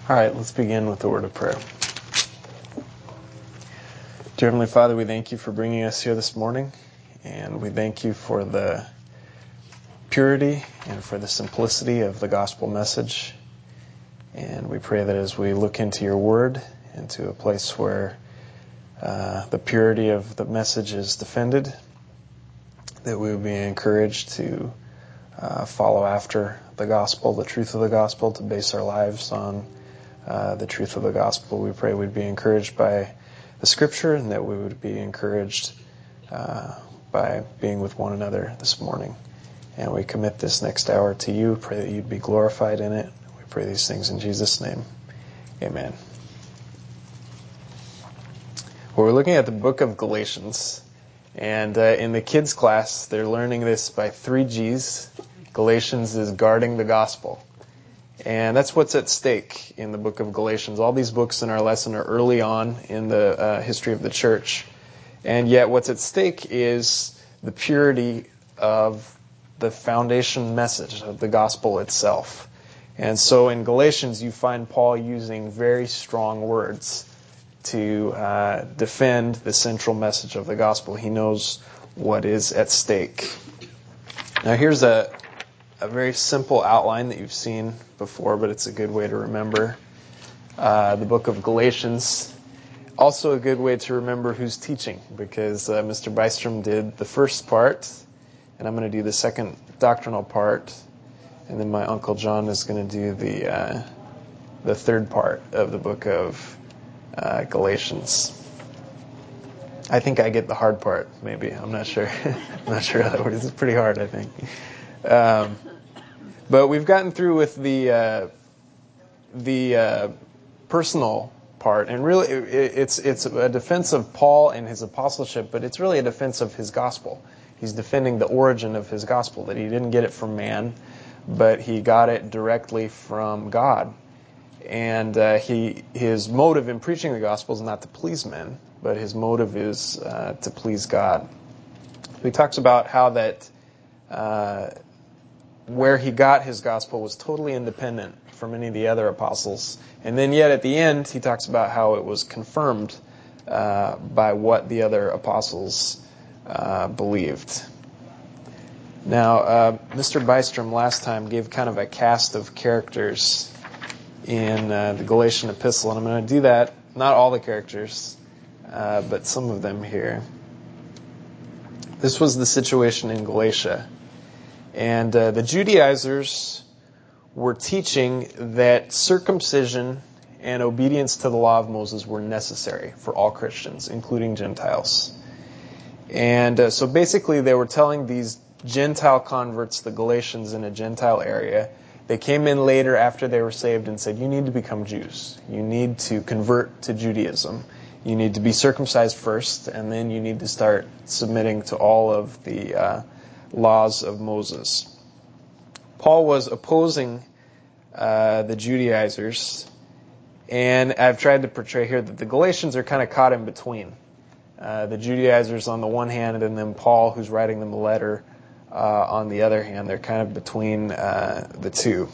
All right, let's begin with the word of prayer. Dear Heavenly Father, we thank you for bringing us here this morning, and we thank you for the purity and for the simplicity of the gospel message. And we pray that as we look into your word, into a place where the purity of the message is defended, that we will be encouraged to follow after the gospel, the truth of the gospel, to base our lives on the truth of the gospel. We pray we'd be encouraged by the scripture and that we would be encouraged by being with one another this morning. And we commit this next hour to you. Pray that you'd be glorified in it. We pray these things in Jesus' name. Amen. Well, we're looking at the book of Galatians. And in the kids' class, they're learning this by 3 G's. Galatians is guarding the gospel. And that's what's at stake in the book of Galatians. All these books in our lesson are early on in the history of the church. And yet what's at stake is the purity of the foundation message of the gospel itself. And so in Galatians, you find Paul using very strong words to defend the central message of the gospel. He knows what is at stake. Now here's a very simple outline that you've seen before, but it's a good way to remember the book of Galatians. Also a good way to remember who's teaching, because Mr. Bystrom did the first part, and I'm going to do the second doctrinal part, and then my Uncle John is going to do the third part of the book of Galatians. I think I get the hard part, maybe. I'm not sure. I'm not sure how that works. It's pretty hard, I think. But we've gotten through with the personal part, and really it's a defense of Paul and his apostleship, but it's really a defense of his gospel. He's defending the origin of his gospel, that he didn't get it from man, but he got it directly from God. And his motive in preaching the gospel is not to please men, but his motive is to please God. He talks about how that where he got his gospel was totally independent from any of the other apostles. And then yet at the end, he talks about how it was confirmed by what the other apostles believed. Now, Mr. Bystrom last time gave kind of a cast of characters in the Galatian epistle, and I'm going to do that, not all the characters, but some of them here. This was the situation in Galatia. And the Judaizers were teaching that circumcision and obedience to the law of Moses were necessary for all Christians, including Gentiles. And so basically they were telling these Gentile converts, the Galatians in a Gentile area, they came in later after they were saved and said, you need to become Jews. You need to convert to Judaism. You need to be circumcised first, and then you need to start submitting to all of the laws of Moses. Paul was opposing the Judaizers, and I've tried to portray here that the Galatians are kind of caught in between. The Judaizers on the one hand, and then Paul, who's writing them a letter, on the other hand. They're kind of between the two.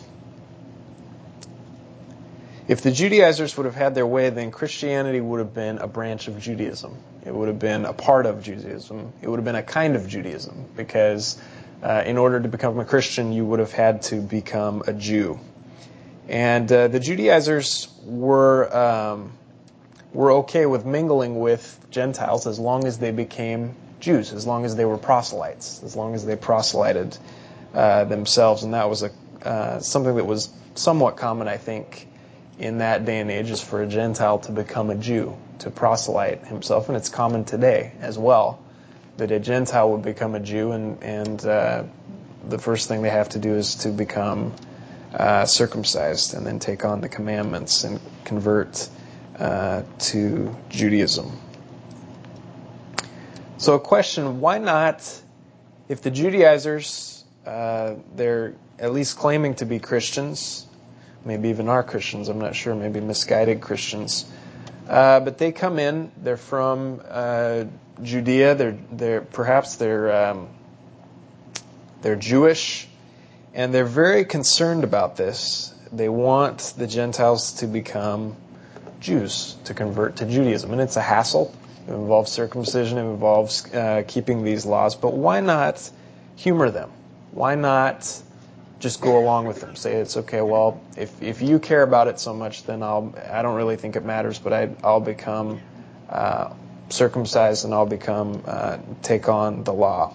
If the Judaizers would have had their way, then Christianity would have been a branch of Judaism. It would have been a part of Judaism. It would have been a kind of Judaism, because in order to become a Christian, you would have had to become a Jew. And the Judaizers were okay with mingling with Gentiles as long as they became Jews, as long as they were proselytes, as long as they proselyted themselves. And that was something that was somewhat common, I think, in that day and age, is for a Gentile to become a Jew, to proselyte himself. And it's common today as well, that a Gentile would become a Jew, and the first thing they have to do is to become circumcised and then take on the commandments and convert to Judaism. So a question, why not, if the Judaizers, they're at least claiming to be Christians, maybe even are Christians, I'm not sure, maybe misguided Christians, but they come in, they're from Judea, they're Jewish, and they're very concerned about this. they want the Gentiles to become Jews, to convert to Judaism. And it's a hassle. It involves circumcision. It involves keeping these laws. But why not humor them? Why not just go along with them? Say it's okay. Well, if you care about it so much, then I don't really think it matters. But I'll become circumcised and I'll take on the law.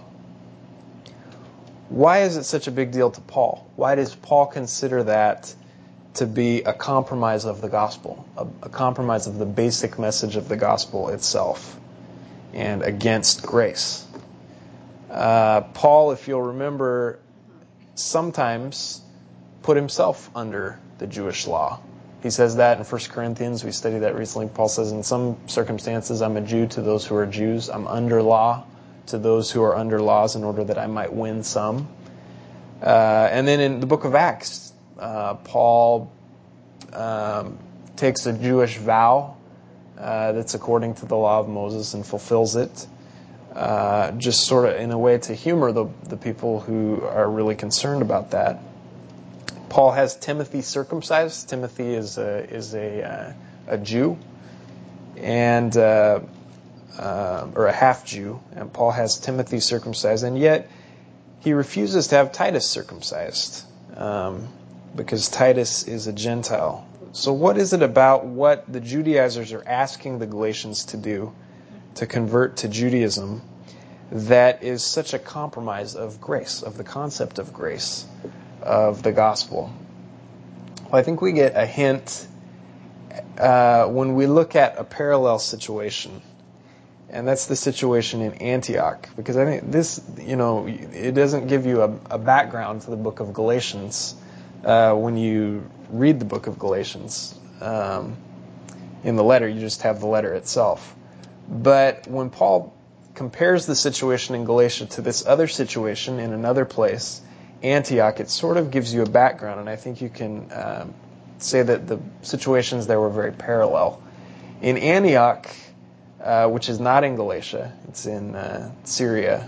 Why is it such a big deal to Paul? Why does Paul consider that to be a compromise of the gospel, a compromise of the basic message of the gospel itself, and against grace? Paul, if you'll remember, sometimes put himself under the Jewish law. He says that in 1 Corinthians. We studied that recently. Paul says, in some circumstances, I'm a Jew to those who are Jews. I'm under law to those who are under laws in order that I might win some. And then in the book of Acts, Paul takes a Jewish vow that's according to the law of Moses and fulfills it, just sort of in a way to humor the people who are really concerned about that. Paul has Timothy circumcised. Timothy is a Jew, and or a half Jew, and Paul has Timothy circumcised, and yet he refuses to have Titus circumcised because Titus is a Gentile. So what is it about what the Judaizers are asking the Galatians to do to convert to Judaism that is such a compromise of grace, of the concept of grace, of the gospel? Well, I think we get a hint when we look at a parallel situation, and that's the situation in Antioch, because I think this, it doesn't give you a background to the book of Galatians when you read the book of Galatians. In the letter, you just have the letter itself. But when Paul compares the situation in Galatia to this other situation in another place, Antioch, it sort of gives you a background, and I think you can say that the situations there were very parallel. In Antioch, which is not in Galatia, it's in Syria,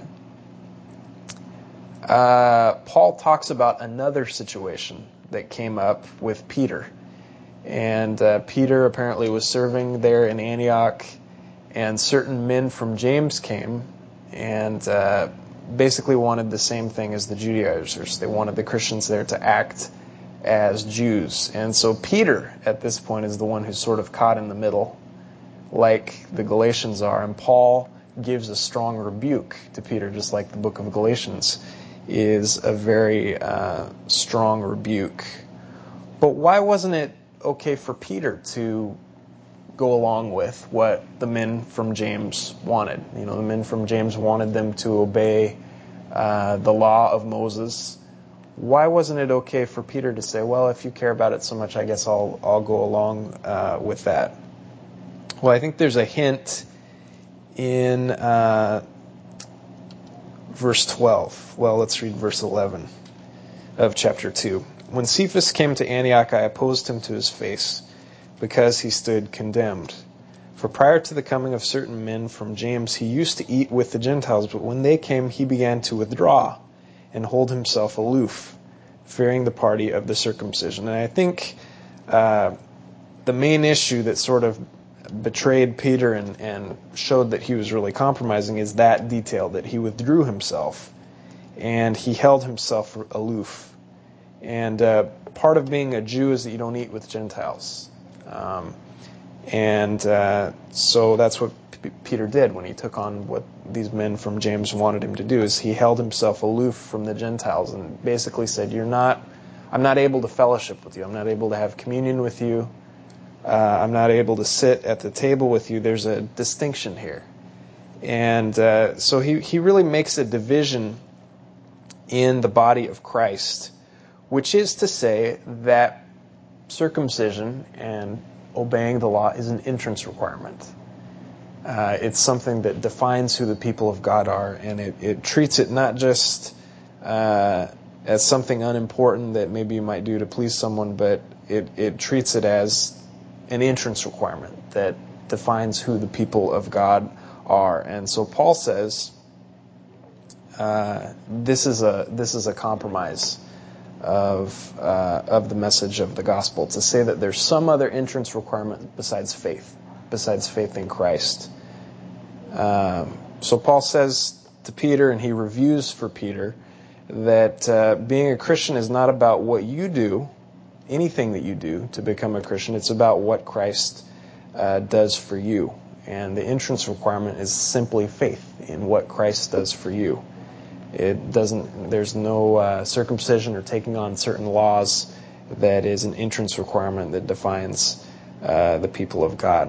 Paul talks about another situation that came up with Peter. And Peter apparently was serving there in Antioch, and certain men from James came and basically wanted the same thing as the Judaizers. They wanted the Christians there to act as Jews. And so Peter, at this point, is the one who's sort of caught in the middle, like the Galatians are. And Paul gives a strong rebuke to Peter, just like the book of Galatians is a very strong rebuke. But why wasn't it okay for Peter to go along with what the men from James wanted? The men from James wanted them to obey the law of Moses. Why wasn't it okay for Peter to say, well, if you care about it so much, I guess I'll go along with that? Well, I think there's a hint in verse 12. Well, let's read verse 11 of chapter 2. When Cephas came to Antioch, I opposed him to his face, because he stood condemned. For prior to the coming of certain men from James, he used to eat with the Gentiles, but when they came, he began to withdraw and hold himself aloof, fearing the party of the circumcision. And I think the main issue that sort of betrayed Peter and showed that he was really compromising is that detail, that he withdrew himself and he held himself aloof. And part of being a Jew is that you don't eat with Gentiles. So that's what Peter did when he took on what these men from James wanted him to do, is he held himself aloof from the Gentiles and basically said, I'm not able to fellowship with you. I'm not able to have communion with you. I'm not able to sit at the table with you. There's a distinction here. And so he really makes a division in the body of Christ, which is to say that circumcision and obeying the law is an entrance requirement. It's something that defines who the people of God are, and it treats it not just as something unimportant that maybe you might do to please someone, but it treats it as an entrance requirement that defines who the people of God are. And so Paul says this is a compromise of the message of the gospel, to say that there's some other entrance requirement besides faith in Christ. So Paul says to Peter, and he reviews for Peter, that being a Christian is not about what you do, anything that you do to become a Christian. It's about what Christ does for you. And the entrance requirement is simply faith in what Christ does for you. There's no circumcision or taking on certain laws that is an entrance requirement that defines the people of God.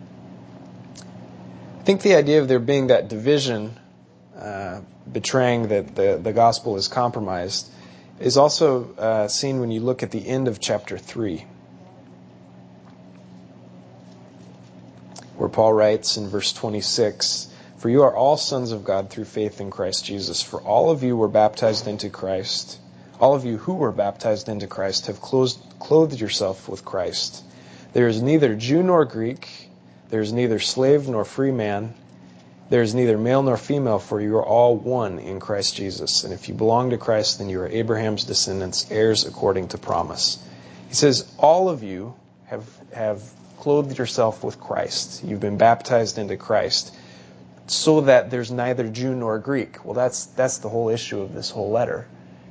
I think the idea of there being that division, betraying that the gospel is compromised, is also seen when you look at the end of chapter 3, where Paul writes in verse 26, "For you are all sons of God through faith in Christ Jesus. For all of you were baptized into Christ. All of you who were baptized into Christ have clothed yourself with Christ. There is neither Jew nor Greek. There is neither slave nor free man. There is neither male nor female, for you are all one in Christ Jesus. And if you belong to Christ, then you are Abraham's descendants, heirs according to promise." He says, all of you have clothed yourself with Christ. You've been baptized into Christ, so that there's neither Jew nor Greek. Well, that's the whole issue of this whole letter.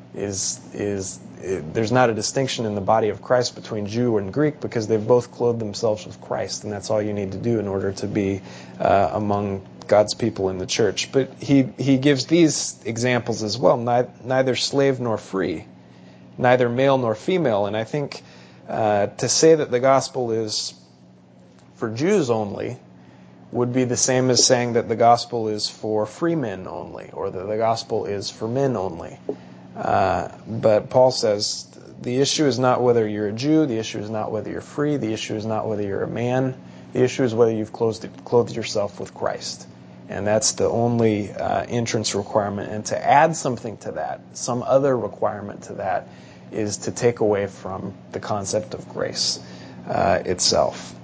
There's not a distinction in the body of Christ between Jew and Greek, because they've both clothed themselves with Christ, and that's all you need to do in order to be among God's people in the church. But he gives these examples as well: neither slave nor free, neither male nor female. And I think to say that the gospel is for Jews only would be the same as saying that the gospel is for free men only, or that the gospel is for men only. But Paul says the issue is not whether you're a Jew, the issue is not whether you're free, the issue is not whether you're a man, the issue is whether you've clothed yourself with Christ. And that's the only entrance requirement. And to add something to that, some other requirement to that, is to take away from the concept of grace itself.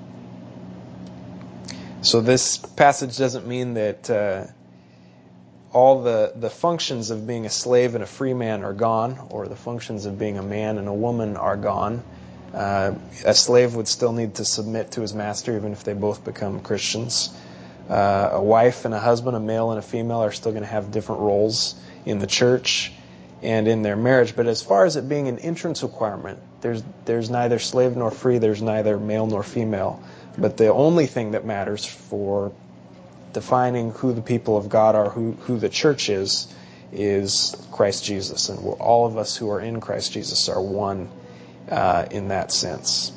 So this passage doesn't mean that all the functions of being a slave and a free man are gone, or the functions of being a man and a woman are gone. A slave would still need to submit to his master, even if they both become Christians. A wife and a husband, a male and a female, are still going to have different roles in the church and in their marriage. But as far as it being an entrance requirement, there's neither slave nor free, there's neither male nor female. But the only thing that matters for defining who the people of God are, who the church is Christ Jesus. And all of us who are in Christ Jesus are one in that sense.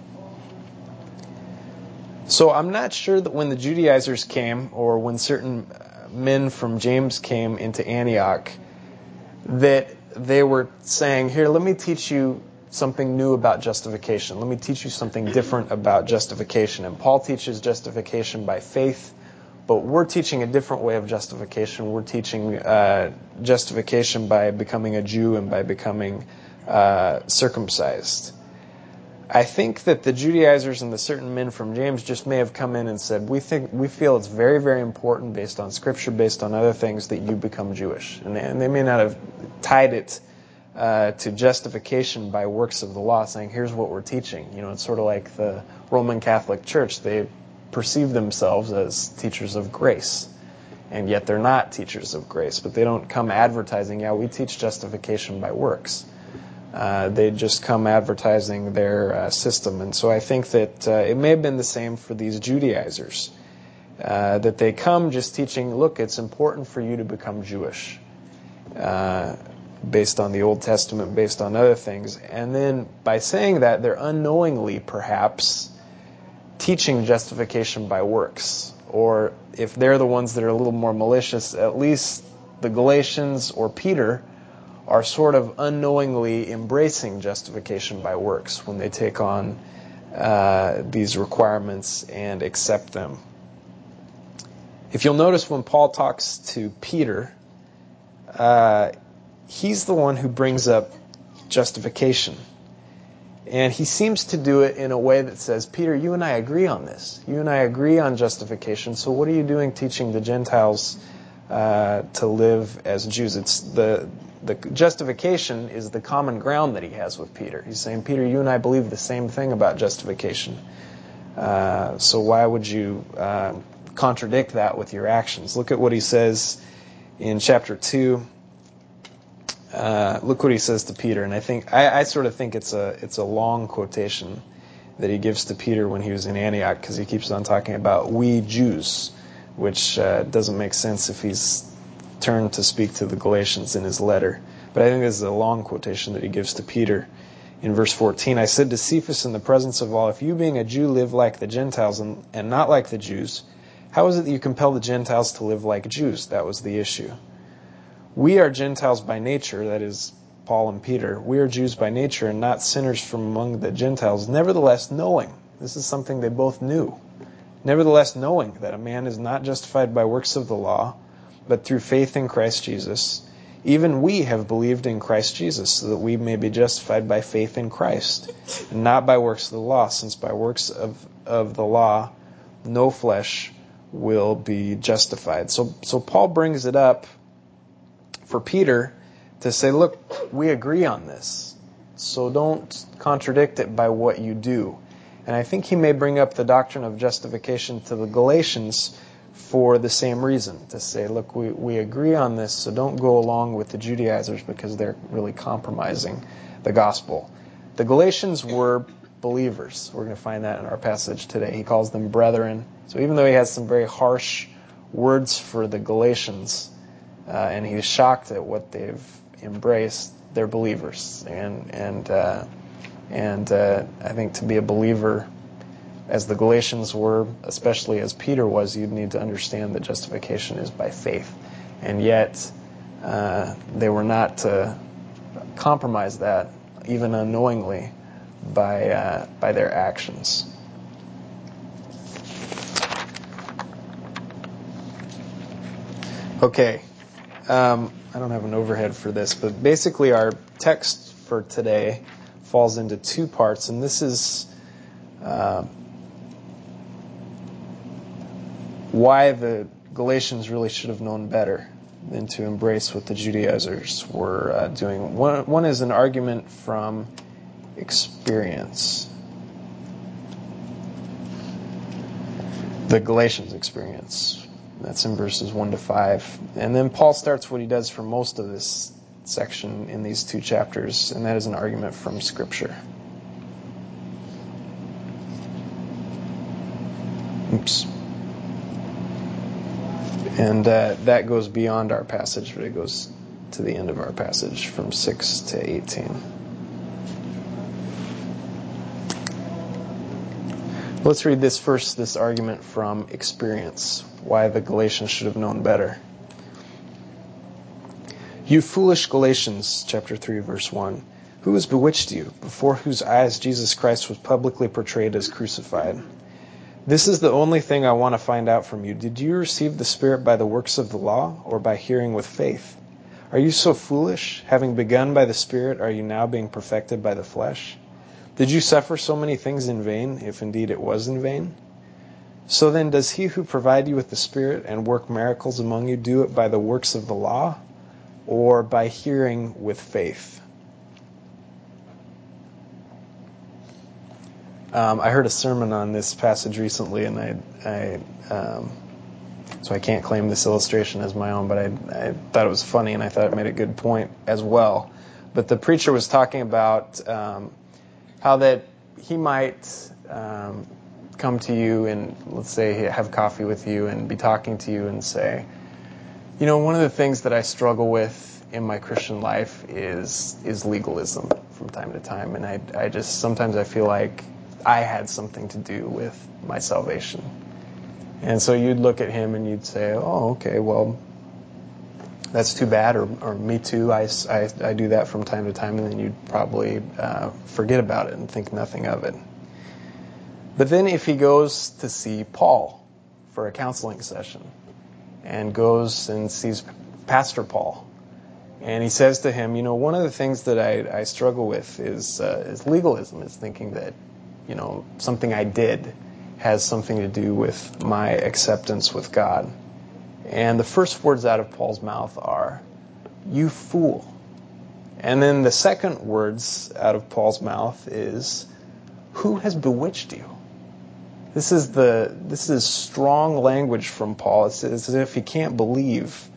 So I'm not sure that when the Judaizers came, or when certain men from James came into Antioch, that they were saying, here, let me teach you something new about justification. Let me teach you something different about justification. And Paul teaches justification by faith, but we're teaching a different way of justification. We're teaching justification by becoming a Jew and by becoming circumcised. I think that the Judaizers and the certain men from James just may have come in and said, we feel it's very, very important, based on Scripture, based on other things, that you become Jewish. And they may not have tied it to justification by works of the law, saying, here's what we're teaching. It's sort of like the Roman Catholic Church. They perceive themselves as teachers of grace, and yet they're not teachers of grace. But they don't come advertising, we teach justification by works. They just come advertising their system. And so I think that it may have been the same for these Judaizers, that they come just teaching, look, it's important for you to become Jewish, based on the Old Testament, based on other things. And then by saying that, they're unknowingly, perhaps, teaching justification by works. Or if they're the ones that are a little more malicious, at least the Galatians or Peter are sort of unknowingly embracing justification by works when they take on these requirements and accept them. If you'll notice, when Paul talks to Peter, he's the one who brings up justification. And he seems to do it in a way that says, Peter, you and I agree on this. You and I agree on justification, so what are you doing teaching the Gentiles to live as Jews. It's the justification is the common ground that he has with Peter. He's saying, Peter, you and I believe the same thing about justification. So why would you contradict that with your actions? Look at what he says in chapter 2. Look what he says to Peter, and I sort of think it's a long quotation that he gives to Peter when he was in Antioch, because he keeps on talking about we Jews, which doesn't make sense if he's turned to speak to the Galatians in his letter. But I think this is a long quotation that he gives to Peter. In verse 14, I said to Cephas in the presence of all, if you being a Jew live like the Gentiles and not like the Jews, how is it that you compel the Gentiles to live like Jews? That was the issue. We are Gentiles by nature, that is, Paul and Peter. We are Jews by nature and not sinners from among the Gentiles. Nevertheless, knowing, this is something they both knew, nevertheless knowing that a man is not justified by works of the law, but through faith in Christ Jesus, even we have believed in Christ Jesus, so that we may be justified by faith in Christ, and not by works of the law, since by works of the law no flesh will be justified. So Paul brings it up for Peter to say, look, we agree on this, so don't contradict it by what you do. And I think he may bring up the doctrine of justification to the Galatians for the same reason, to say, look, we agree on this, so don't go along with the Judaizers because they're really compromising the gospel. The Galatians were believers. We're going to find that in our passage today. He calls them brethren. So even though he has some very harsh words for the Galatians, and he's shocked at what they've embraced, they're believers. And I think to be a believer, as the Galatians were, especially as Peter was, you'd need to understand that justification is by faith. And yet, they were not to compromise that, even unknowingly, by their actions. Okay, I don't have an overhead for this, but basically our text for today falls into two parts, and this is why the Galatians really should have known better than to embrace what the Judaizers were doing. One is an argument from experience. The Galatians' experience. That's in verses 1 to 5. And then Paul starts what he does for most of this section in these two chapters, and that is an argument from Scripture. Oops. And that goes beyond our passage, but it goes to the end of our passage from 6 to 18. Let's read this first, this argument from experience, why the Galatians should have known better. You foolish Galatians, chapter 3, verse 1, who has bewitched you, before whose eyes Jesus Christ was publicly portrayed as crucified? This is the only thing I want to find out from you. Did you receive the Spirit by the works of the law, or by hearing with faith? Are you so foolish? Having begun by the Spirit, are you now being perfected by the flesh? Did you suffer so many things in vain, if indeed it was in vain? So then, does he who provided you with the Spirit and work miracles among you do it by the works of the law, or by hearing with faith? I heard a sermon on this passage recently, and so I can't claim this illustration as my own, but I thought it was funny, and I thought it made a good point as well. But the preacher was talking about how that he might come to you and, let's say, have coffee with you and be talking to you and say, you know, one of the things that I struggle with in my Christian life is legalism from time to time, and I just sometimes I feel like I had something to do with my salvation. And so you'd look at him and you'd say, oh, okay, well, that's too bad, or me too, I do that from time to time, and then you'd probably forget about it and think nothing of it. But then if he goes to see Paul for a counseling session, and goes and sees Pastor Paul, and he says to him, you know, one of the things that I struggle with is legalism, is thinking that, you know, something I did has something to do with my acceptance with God. And the first words out of Paul's mouth are, "You fool." And then the second words out of Paul's mouth is, "Who has bewitched you?" This is strong language from Paul. It's as if he can't believe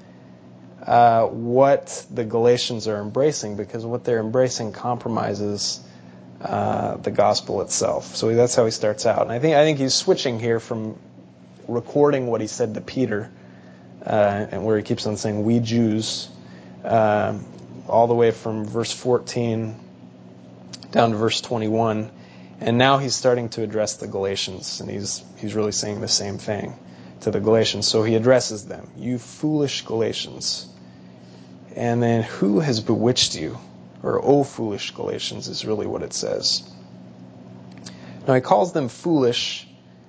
what the Galatians are embracing, because what they're embracing compromises the gospel itself. So that's how he starts out. And I think he's switching here from recording what he said to Peter, and where he keeps on saying "we Jews," all the way from verse 14 down to verse 21, and now he's starting to address the Galatians, and he's really saying the same thing to the Galatians. So he addresses them, "You foolish Galatians," and then, "Who has bewitched you?" Or "O foolish Galatians" is really what it says. Now he calls them foolish,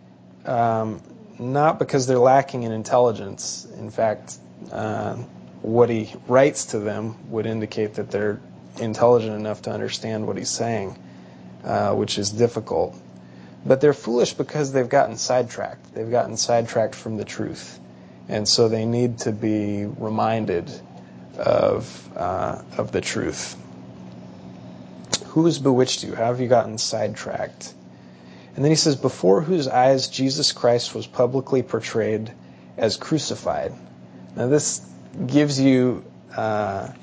not because they're lacking in intelligence. In fact, what he writes to them would indicate that they're intelligent enough to understand what he's saying, which is difficult. But they're foolish because they've gotten sidetracked. They've gotten sidetracked from the truth. And so they need to be reminded of the truth. Who has bewitched you? How have you gotten sidetracked? And then he says, "Before whose eyes Jesus Christ was publicly portrayed as crucified." Now this gives you an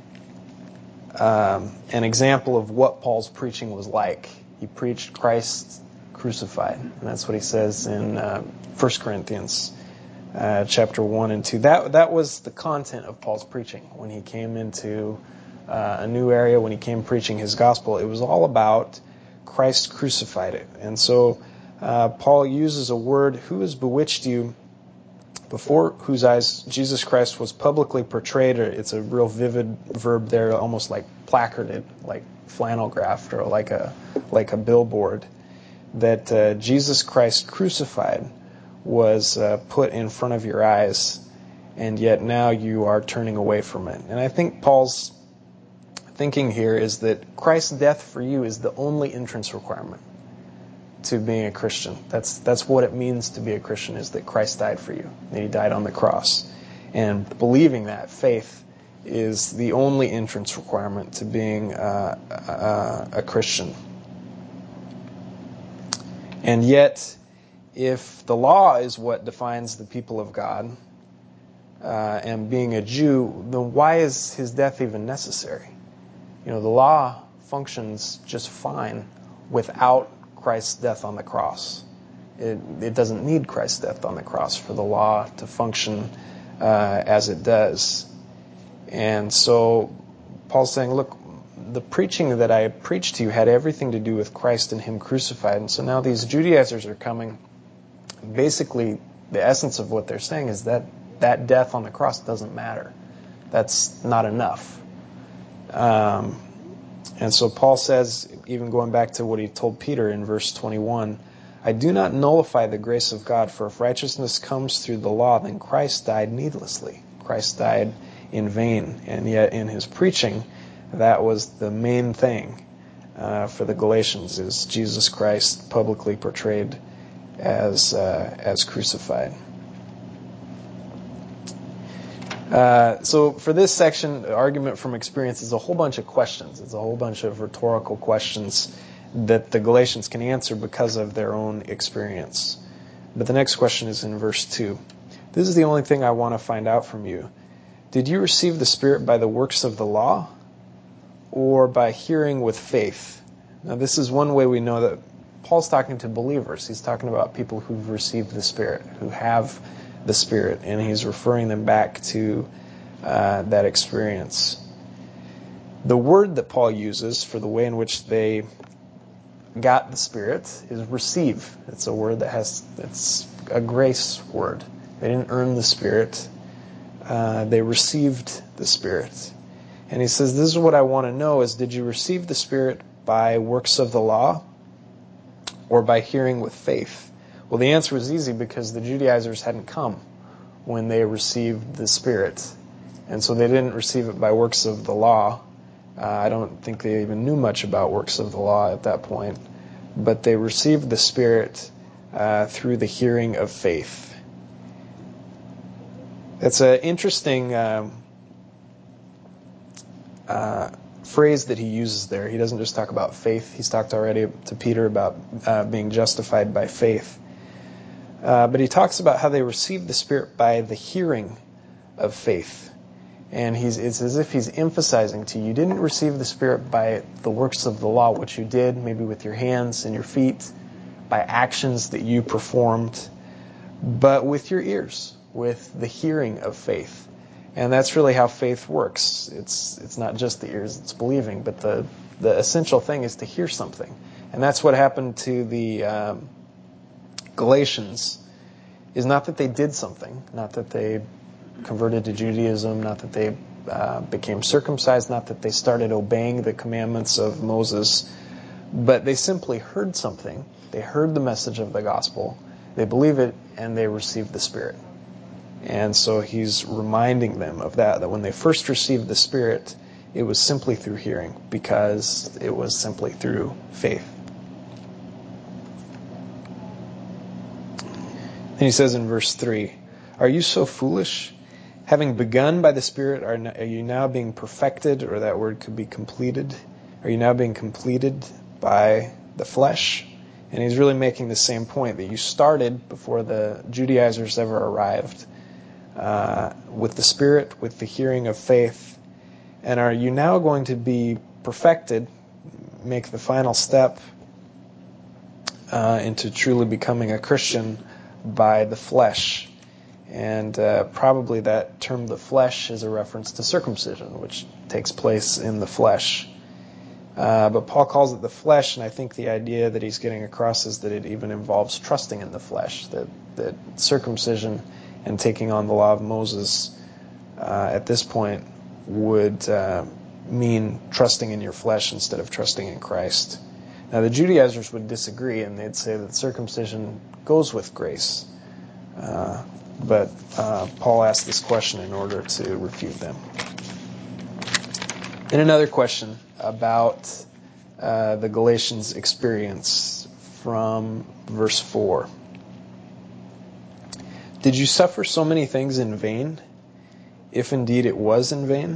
example of what Paul's preaching was like. He preached Christ crucified. And that's what he says in 1 Corinthians chapter 1 and 2. That was the content of Paul's preaching when he came into a new area, when he came preaching his gospel. It was all about Christ crucified it. And so Paul uses a word, "Who has bewitched you?" Before whose eyes Jesus Christ was publicly portrayed. It's a real vivid verb there, almost like placarded, like flannel graphed, or like a billboard. That Jesus Christ crucified was put in front of your eyes, and yet now you are turning away from it. And I think Paul's thinking here is that Christ's death for you is the only entrance requirement to being a Christian. That's what it means to be a Christian, is that Christ died for you, that he died on the cross. And believing that, faith, is the only entrance requirement to being a Christian. And yet, if the law is what defines the people of God, and being a Jew, then why is his death even necessary? The law functions just fine without Christ's death on the cross. It doesn't need Christ's death on the cross for the law to function as it does. And so Paul's saying, look, the preaching that I preached to you had everything to do with Christ and him crucified. And so now these Judaizers are coming. Basically, the essence of what they're saying is that death on the cross doesn't matter. That's not enough. And so Paul says, even going back to what he told Peter in verse 21, "I do not nullify the grace of God, for if righteousness comes through the law, then Christ died needlessly." Christ died in vain. And yet in his preaching, that was the main thing for the Galatians, is Jesus Christ publicly portrayed as crucified. So for this section, the argument from experience is a whole bunch of questions. It's a whole bunch of rhetorical questions that the Galatians can answer because of their own experience. But the next question is in verse 2. "This is the only thing I want to find out from you. Did you receive the Spirit by the works of the law, or by hearing with faith?" Now this is one way we know that Paul's talking to believers. He's talking about people who've received the Spirit, who have the Spirit, and he's referring them back to that experience. The word that Paul uses for the way in which they got the Spirit is receive. It's a word it's a grace word. They didn't earn the Spirit. They received the Spirit. And he says, this is what I want to know, is did you receive the Spirit by works of the law, or by hearing with faith? Well, the answer was easy, because the Judaizers hadn't come when they received the Spirit. And so they didn't receive it by works of the law. I don't think they even knew much about works of the law at that point. But they received the Spirit through the hearing of faith. It's an interesting phrase that he uses there. He doesn't just talk about faith. He's talked already to Peter about being justified by faith. But he talks about how they received the Spirit by the hearing of faith. And it's as if he's emphasizing to you, you didn't receive the Spirit by the works of the law, which you did, maybe with your hands and your feet, by actions that you performed, but with your ears, with the hearing of faith. And that's really how faith works. It's not just the ears, it's believing, but the essential thing is to hear something. And that's what happened to the Galatians, is not that they did something, not that they converted to Judaism, not that they became circumcised, not that they started obeying the commandments of Moses, but they simply heard something. They heard the message of the gospel, they believe it, and they received the Spirit. And so he's reminding them of that when they first received the Spirit, it was simply through hearing, because it was simply through faith. And he says in verse 3, "Are you so foolish? Having begun by the Spirit, are you now being perfected?" Or that word could be completed. "Are you now being completed by the flesh?" And he's really making the same point, that you started before the Judaizers ever arrived, with the Spirit, with the hearing of faith. And are you now going to be perfected, make the final step into truly becoming a Christian by the flesh? And probably that term, the flesh, is a reference to circumcision, which takes place in the flesh. But Paul calls it the flesh, and I think the idea that he's getting across is that it even involves trusting in the flesh, that circumcision and taking on the law of Moses at this point would mean trusting in your flesh instead of trusting in Christ. Now the Judaizers would disagree, and they'd say that circumcision goes with grace. But Paul asked this question in order to refute them. And another question about the Galatians' experience from verse 4. "Did you suffer so many things in vain, if indeed it was in vain?"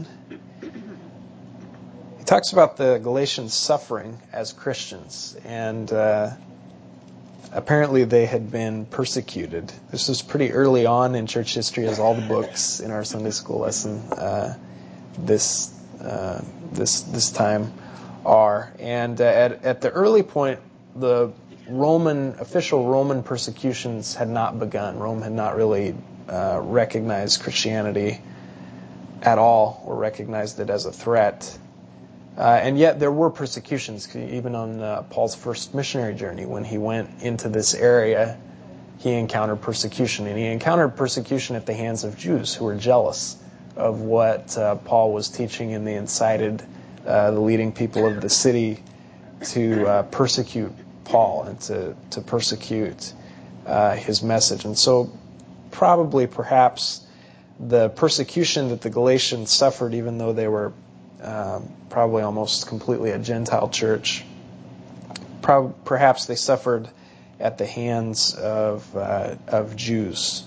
He talks about the Galatians suffering as Christians, and apparently they had been persecuted. This was pretty early on in church history, as all the books in our Sunday school lesson this time are. And at the early point, the official Roman persecutions had not begun. Rome had not really recognized Christianity at all, or recognized it as a threat. And yet there were persecutions, even on Paul's first missionary journey. When he went into this area, he encountered persecution. And he encountered persecution at the hands of Jews who were jealous of what Paul was teaching, and they incited the leading people of the city to persecute Paul and to persecute his message. And so perhaps the persecution that the Galatians suffered, even though they were probably almost completely a Gentile church, perhaps they suffered at the hands of Jews.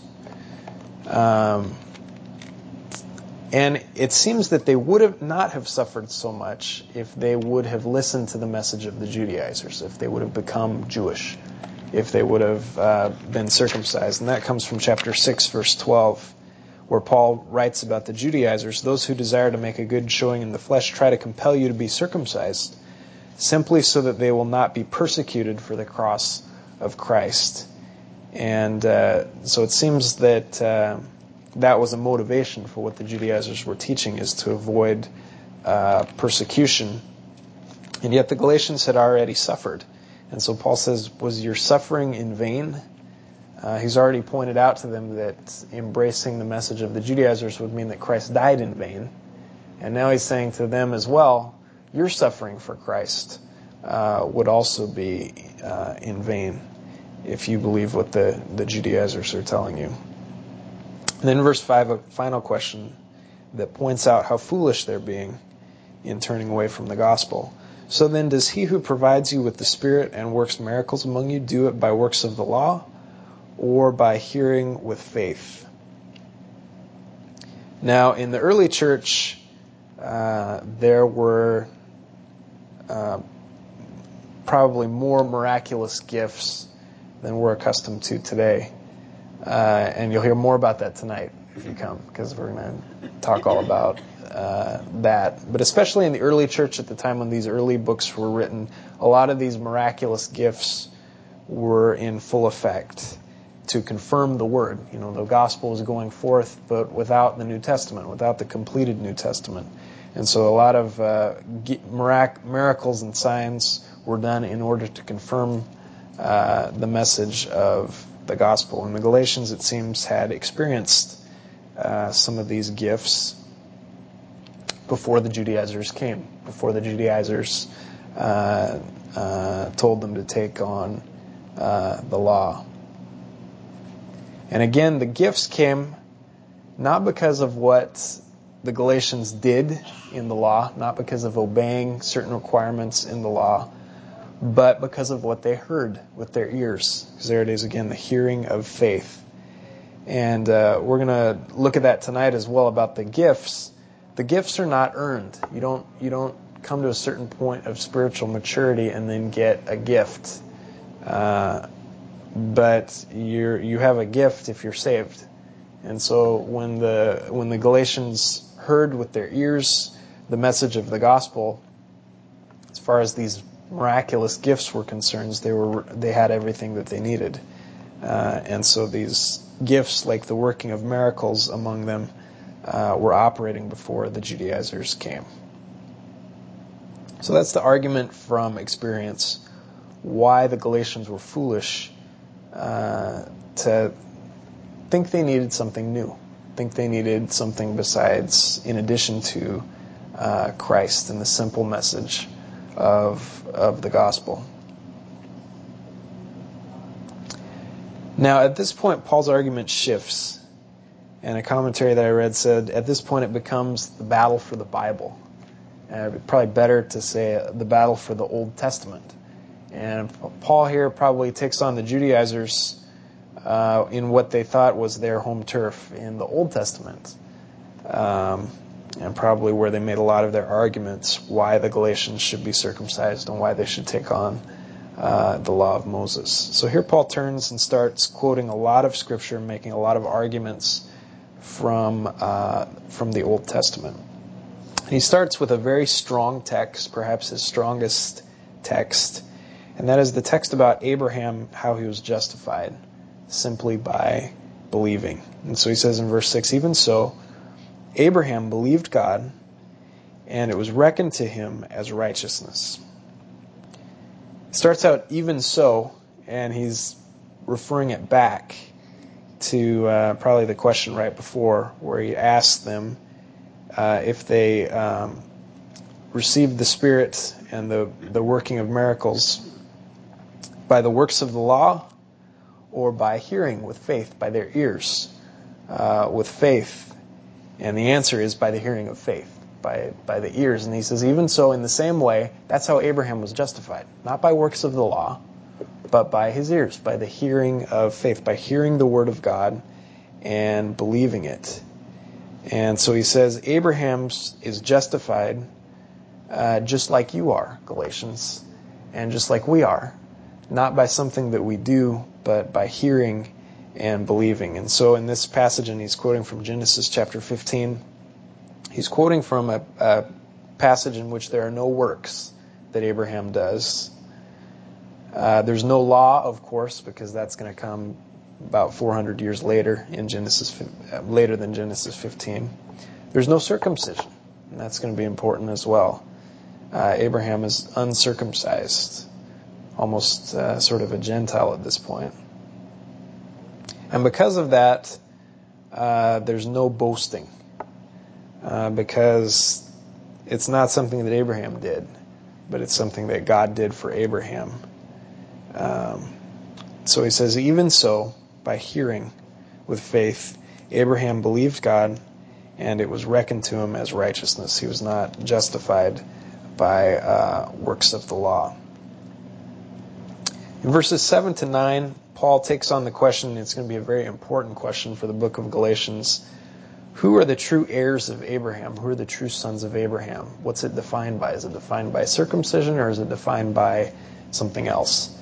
And it seems that they would not have suffered so much if they would have listened to the message of the Judaizers, if they would have become Jewish, if they would have been circumcised. And that comes from chapter 6, verse 12, where Paul writes about the Judaizers. "Those who desire to make a good showing in the flesh try to compel you to be circumcised, simply so that they will not be persecuted for the cross of Christ." And so it seems that that was a motivation for what the Judaizers were teaching, is to avoid persecution. And yet the Galatians had already suffered. And so Paul says, was your suffering in vain? He's already pointed out to them that embracing the message of the Judaizers would mean that Christ died in vain. And now he's saying to them as well, your suffering for Christ would also be in vain if you believe what the Judaizers are telling you. And then in verse 5, a final question that points out how foolish they're being in turning away from the gospel. "So then, does he who provides you with the Spirit and works miracles among you do it by works of the law, or by hearing with faith?" Now, in the early church, there were probably more miraculous gifts than we're accustomed to today. And you'll hear more about that tonight if you come, because we're going to talk all about that. But especially in the early church at the time when these early books were written, a lot of these miraculous gifts were in full effect to confirm the word. The gospel was going forth, but without the New Testament, without the completed New Testament. And so a lot of miracles and signs were done in order to confirm the message of the gospel. And the Galatians, it seems, had experienced some of these gifts before the Judaizers came, before the Judaizers told them to take on the law. And again, the gifts came not because of what the Galatians did in the law, not because of obeying certain requirements in the law, but because of what they heard with their ears. Because there it is again, the hearing of faith. And we're going to look at that tonight as well about the gifts. The gifts are not earned. You don't come to a certain point of spiritual maturity and then get a gift. But you have a gift if you're saved. And so when the Galatians heard with their ears the message of the gospel, as far as these miraculous gifts were concerned, they had everything that they needed. And so these gifts, like the working of miracles among them, were operating before the Judaizers came. So that's the argument from experience, why the Galatians were foolish to think they needed something new, think they needed something besides, in addition to Christ and the simple message of the gospel. Now, at this point, Paul's argument shifts. And a commentary that I read said, at this point it becomes the battle for the Bible. Probably better to say the battle for the Old Testament. And Paul here probably takes on the Judaizers in what they thought was their home turf in the Old Testament. And probably where they made a lot of their arguments why the Galatians should be circumcised and why they should take on the law of Moses. So here Paul turns and starts quoting a lot of Scripture, making a lot of arguments from the Old Testament. He starts with a very strong text, perhaps his strongest text, and that is the text about Abraham, how he was justified simply by believing. And so he says in verse 6, even so, Abraham believed God, and it was reckoned to him as righteousness. It starts out even so, and he's referring it back to probably the question right before, where he asked them if they received the Spirit and the working of miracles by the works of the law or by hearing with faith, by their ears with faith. And the answer is by the hearing of faith, by the ears. And he says, even so, in the same way, that's how Abraham was justified. Not by works of the law, but by his ears, by the hearing of faith, by hearing the word of God and believing it. And so he says, Abraham is justified just like you are, Galatians, and just like we are. Not by something that we do, but by hearing and believing. And so in this passage, and he's quoting from Genesis chapter 15, he's quoting from a passage in which there are no works that Abraham does. There's no law, of course, because that's going to come about 400 years later in later than Genesis 15. There's no circumcision, and that's going to be important as well. Abraham is uncircumcised, almost sort of a Gentile at this point. And because of that, there's no boasting, because it's not something that Abraham did, but it's something that God did for Abraham. So he says, even so, by hearing with faith, Abraham believed God, and it was reckoned to him as righteousness. He was not justified by works of the law. In verses 7 to 9, Paul takes on the question, it's going to be a very important question for the book of Galatians, Who are the true heirs of Abraham? Who are the true sons of Abraham? What's it defined by? Is it defined by circumcision, or is it defined by something else?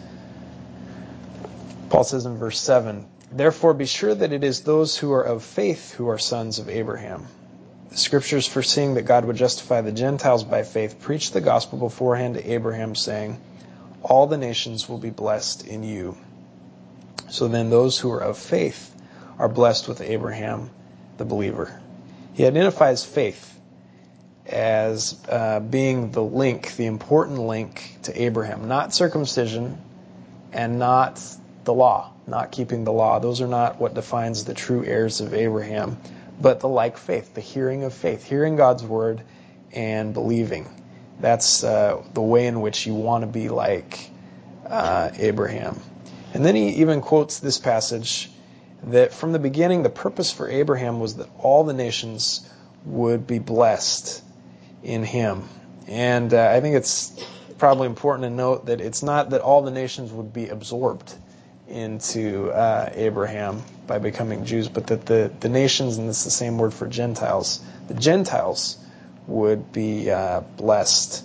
Paul says in verse 7, "Therefore be sure that it is those who are of faith who are sons of Abraham. The Scriptures, foreseeing that God would justify the Gentiles by faith, preached the gospel beforehand to Abraham, saying, 'All the nations will be blessed in you.' So then those who are of faith are blessed with Abraham, the believer." He identifies faith as being the link, the important link to Abraham, not circumcision and not the law, not keeping the law. Those are not what defines the true heirs of Abraham, but the like faith, the hearing of faith, hearing God's word and believing. That's the way in which you want to be like Abraham. And then he even quotes this passage that from the beginning, the purpose for Abraham was that all the nations would be blessed in him. And I think it's probably important to note that it's not that all the nations would be absorbed into Abraham by becoming Jews, but that the nations, and this is the same word for Gentiles, the Gentiles would be blessed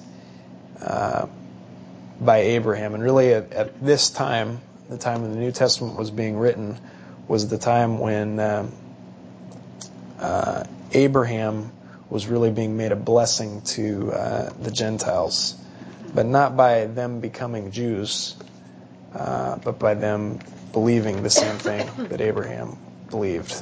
by Abraham. And really at this time, the time when the New Testament was being written, was the time when Abraham was really being made a blessing to the Gentiles, but not by them becoming Jews, but by them believing the same thing that Abraham believed.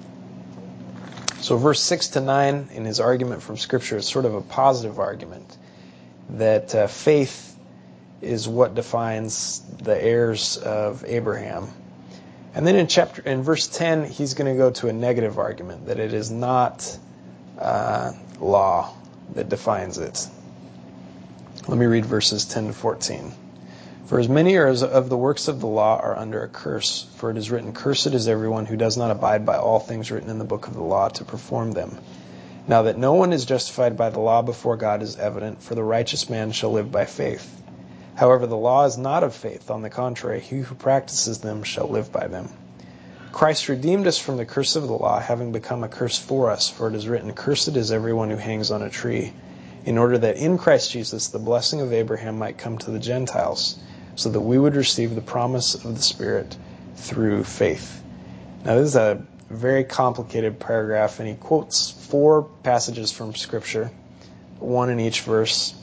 So verse 6 to 9 in his argument from Scripture is sort of a positive argument that faith is what defines the heirs of Abraham. And then in verse 10, he's going to go to a negative argument, that it is not law that defines it. Let me read verses 10 to 14. "For as many as of the works of the law are under a curse, for it is written, 'Cursed is everyone who does not abide by all things written in the book of the law to perform them.' Now that no one is justified by the law before God is evident, for the righteous man shall live by faith. However, the law is not of faith. On the contrary, he who practices them shall live by them. Christ redeemed us from the curse of the law, having become a curse for us, for it is written, 'Cursed is everyone who hangs on a tree,' in order that in Christ Jesus the blessing of Abraham might come to the Gentiles, so that we would receive the promise of the Spirit through faith." Now this is a very complicated paragraph, and he quotes 4 passages from Scripture, one in each verse.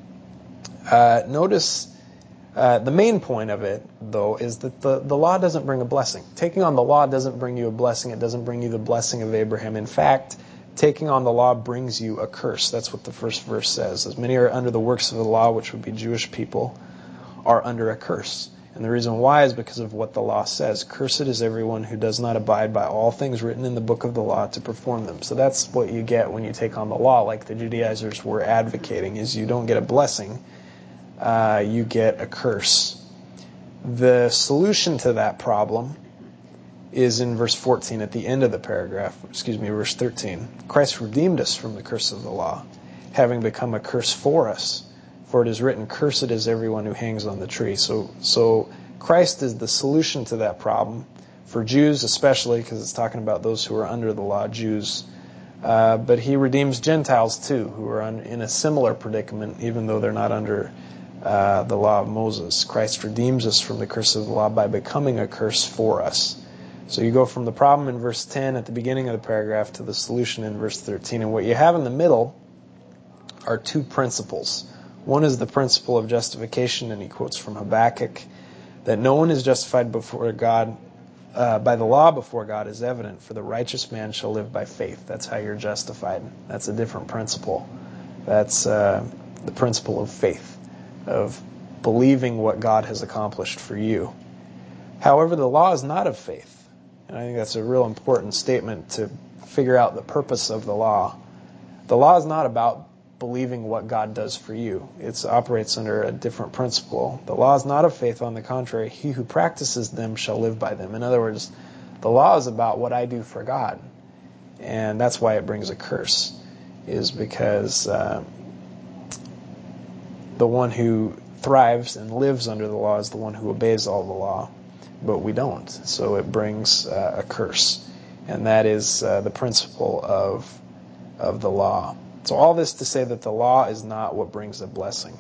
Notice the main point of it, though, is that the law doesn't bring a blessing. Taking on the law doesn't bring you a blessing. It doesn't bring you the blessing of Abraham. In fact, taking on the law brings you a curse. That's what the first verse says. As many are under the works of the law, which would be Jewish people, are under a curse. And the reason why is because of what the law says. "Cursed is everyone who does not abide by all things written in the book of the law to perform them." So that's what you get when you take on the law, like the Judaizers were advocating, is you don't get a blessing, you get a curse. The solution to that problem is in verse 14 at the end of the paragraph, verse 13. "Christ redeemed us from the curse of the law, having become a curse for us. For it is written, 'Cursed is everyone who hangs on the tree.'" So Christ is the solution to that problem, for Jews especially, because it's talking about those who are under the law, Jews. But he redeems Gentiles too, who are in a similar predicament, even though they're not under the law of Moses. Christ redeems us from the curse of the law by becoming a curse for us. So you go from the problem in verse 10 at the beginning of the paragraph to the solution in verse 13. And what you have in the middle are 2 principles. One is the principle of justification, and he quotes from Habakkuk, that no one is justified before God by the law before God is evident, for the righteous man shall live by faith. That's how you're justified. That's a different principle. That's the principle of faith, of believing what God has accomplished for you. However, the law is not of faith. And I think that's a real important statement to figure out the purpose of the law. The law is not about believing what God does for you. It operates under a different principle. The law is not of faith. On the contrary, he who practices them shall live by them. In other words, the law is about what I do for God. And that's why it brings a curse, is because the one who thrives and lives under the law is the one who obeys all the law. But we don't. So it brings a curse. and that is the principle of the law. So all this to say that the law is not what brings a blessing.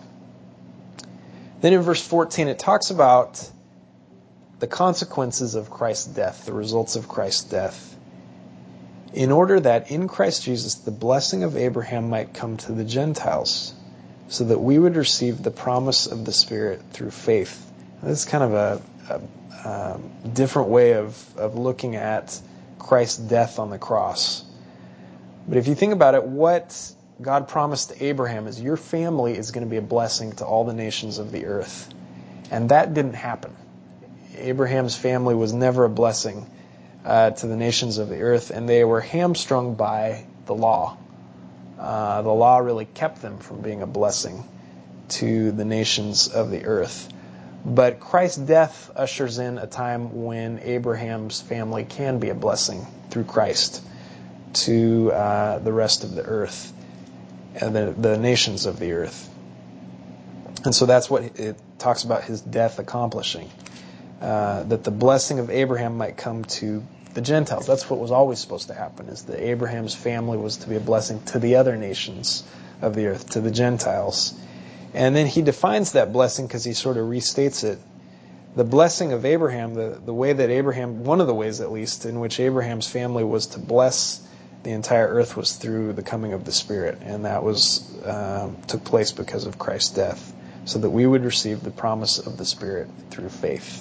Then in verse 14, it talks about the consequences of Christ's death, the results of Christ's death, in order that in Christ Jesus the blessing of Abraham might come to the Gentiles, so that we would receive the promise of the Spirit through faith. Now, this is kind of a different way of looking at Christ's death on the cross. But if you think about it, what God promised to Abraham is your family is going to be a blessing to all the nations of the earth. And that didn't happen. Abraham's family was never a blessing to the nations of the earth, and they were hamstrung by the law. The law really kept them from being a blessing to the nations of the earth. But Christ's death ushers in a time when Abraham's family can be a blessing through Christ to the rest of the earth, and the nations of the earth. And so that's what it talks about his death accomplishing. That the blessing of Abraham might come to the Gentiles. That's what was always supposed to happen, is that Abraham's family was to be a blessing to the other nations of the earth, to the Gentiles. And then he defines that blessing because he sort of restates it. The blessing of Abraham, the way that Abraham, one of the ways at least, in which Abraham's family was to bless the entire earth was through the coming of the Spirit. And that took place because of Christ's death, so that we would receive the promise of the Spirit through faith.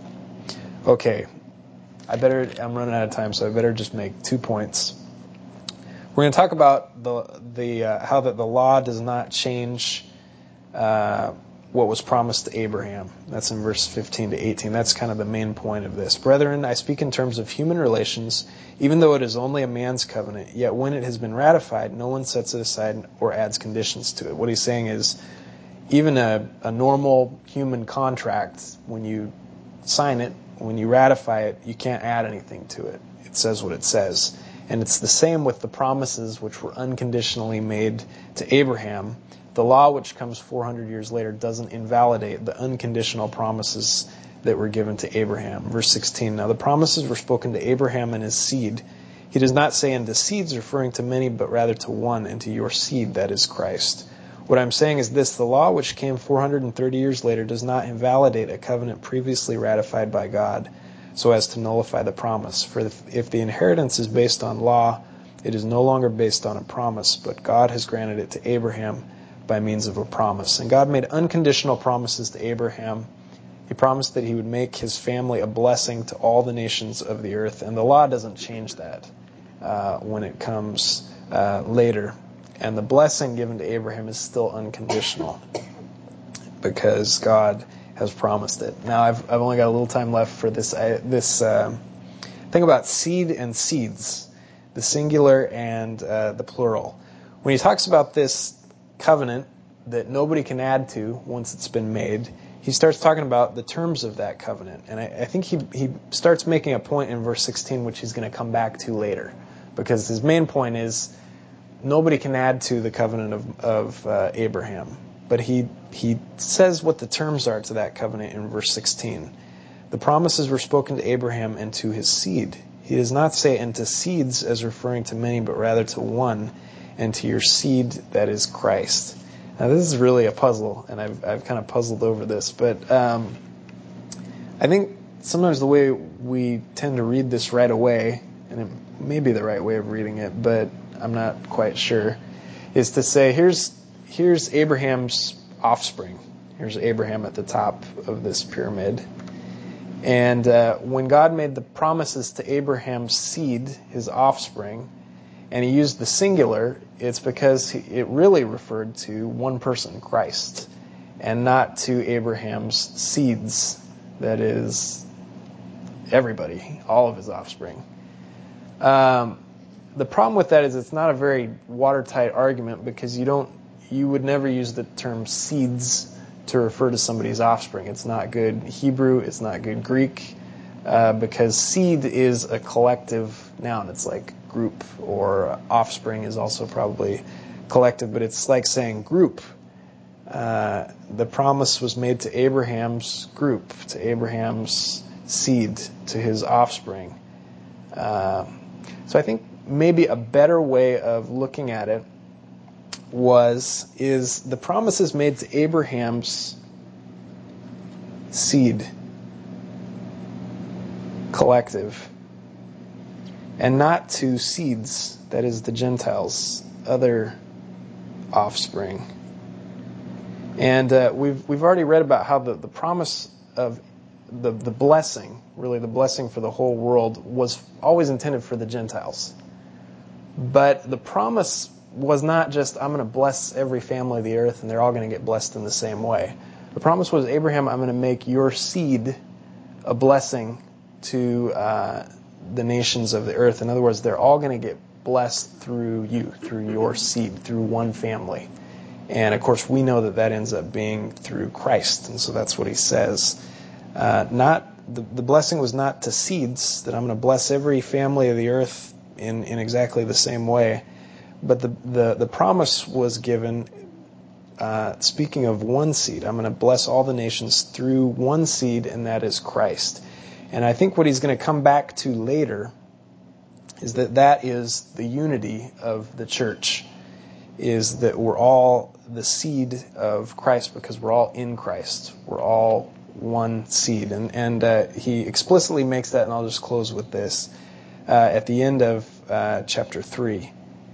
Okay, I'm running out of time, so I better just make 2 points. We're going to talk about how that the law does not change what was promised to Abraham. That's in verse 15 to 18. That's kind of the main point of this. Brethren, I speak in terms of human relations, even though it is only a man's covenant, yet when it has been ratified, no one sets it aside or adds conditions to it. What he's saying is, even a normal human contract, when you sign it, when you ratify it, you can't add anything to it. It says what it says. And it's the same with the promises which were unconditionally made to Abraham. The law, which comes 400 years later, doesn't invalidate the unconditional promises that were given to Abraham. Verse 16, now the promises were spoken to Abraham and his seed. He does not say unto seeds, referring to many, but rather to one, and to your seed, that is Christ. What I'm saying is this: the law, which came 430 years later, does not invalidate a covenant previously ratified by God, so as to nullify the promise. For if the inheritance is based on law, it is no longer based on a promise, but God has granted it to Abraham by means of a promise. And God made unconditional promises to Abraham. He promised that he would make his family a blessing to all the nations of the earth, and the law doesn't change that when it comes later. And the blessing given to Abraham is still unconditional because God has promised it. Now, I've only got a little time left for this thing about seed and seeds, the singular and the plural. When he talks about this covenant that nobody can add to once it's been made, he starts talking about the terms of that covenant. And I think he starts making a point in verse 16, which he's going to come back to later, because his main point is nobody can add to the covenant of Abraham. But he says what the terms are to that covenant in verse 16. The promises were spoken to Abraham and to his seed. He does not say and to seeds as referring to many, but rather to one, and to your seed, that is Christ. Now this is really a puzzle, and I've kind of puzzled over this, but I think sometimes the way we tend to read this right away, and it may be the right way of reading it, but I'm not quite sure, is to say here's Abraham's offspring. Here's Abraham at the top of this pyramid. And when God made the promises to Abraham's seed, his offspring, and he used the singular, it's because it really referred to one person, Christ, and not to Abraham's seeds, that is, everybody, all of his offspring. The problem with that is it's not a very watertight argument, because you would never use the term seeds to refer to somebody's offspring. It's not good Hebrew, it's not good Greek, because seed is a collective noun. It's like group, or offspring is also probably collective, but it's like saying group. The promise was made to Abraham's group, to Abraham's seed, to his offspring. So I think maybe a better way of looking at it is the promises made to Abraham's seed collective, and not to seeds, that is the Gentiles, other offspring. And we've already read about how the promise of the blessing, really the blessing for the whole world, was always intended for the Gentiles. But the promise was not just, I'm going to bless every family of the earth and they're all going to get blessed in the same way. The promise was, Abraham, I'm going to make your seed a blessing to the nations of the earth. In other words, they're all going to get blessed through you, through your seed, through one family. And of course, we know that ends up being through Christ. And so that's what he says. The blessing was not to seeds, that I'm going to bless every family of the earth in exactly the same way. But the promise was given, speaking of one seed. I'm going to bless all the nations through one seed, and that is Christ. And I think what he's going to come back to later is that is the unity of the church, is that we're all the seed of Christ because we're all in Christ. We're all one seed. And he explicitly makes that, and I'll just close with this. At the end of chapter 3,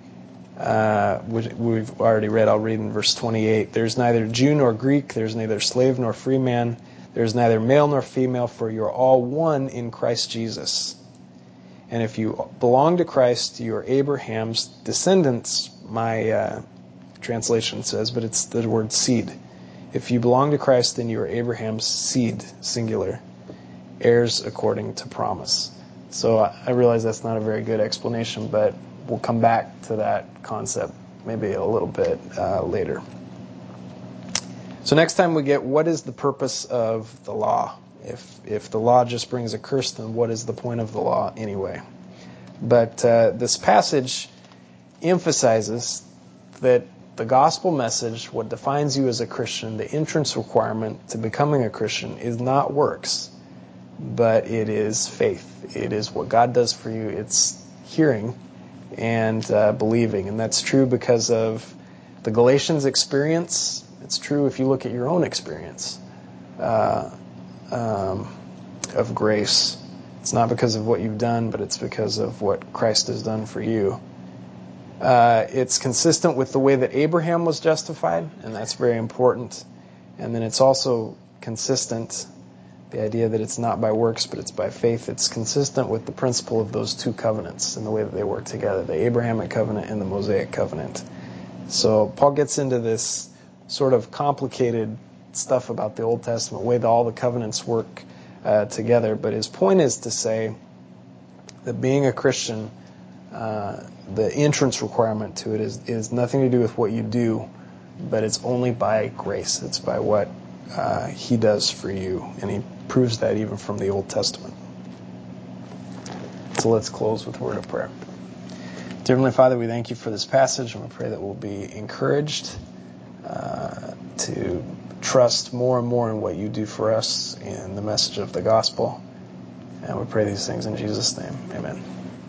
which we've already read, I'll read in verse 28. There's neither Jew nor Greek, there's neither slave nor free man, there's neither male nor female, for you're all one in Christ Jesus. And if you belong to Christ, you are Abraham's descendants, my translation says, but it's the word seed. If you belong to Christ, then you are Abraham's seed, singular, heirs according to promise. So I realize that's not a very good explanation, but we'll come back to that concept maybe a little bit later. So next time we get, what is the purpose of the law? If the law just brings a curse, then what is the point of the law anyway? But this passage emphasizes that the gospel message, what defines you as a Christian, the entrance requirement to becoming a Christian, is not works, but it is faith. It is what God does for you. It's hearing and believing. And that's true because of the Galatians experience. It's true if you look at your own experience of grace. It's not because of what you've done, but it's because of what Christ has done for you. It's consistent with the way that Abraham was justified, and that's very important. And then it's also consistent, the idea that it's not by works, but it's by faith. It's consistent with the principle of those two covenants and the way that they work together, the Abrahamic covenant and the Mosaic covenant. So Paul gets into this sort of complicated stuff about the Old Testament, the way that all the covenants work together. But his point is to say that being a Christian, the entrance requirement to it is nothing to do with what you do, but it's only by grace. It's by what he does for you. And he proves that even from the Old Testament. So let's close with a word of prayer. Dear Heavenly Father, we thank you for this passage, and we pray that we'll be encouraged to trust more and more in what you do for us in the message of the gospel. And we pray these things in Jesus' name. Amen.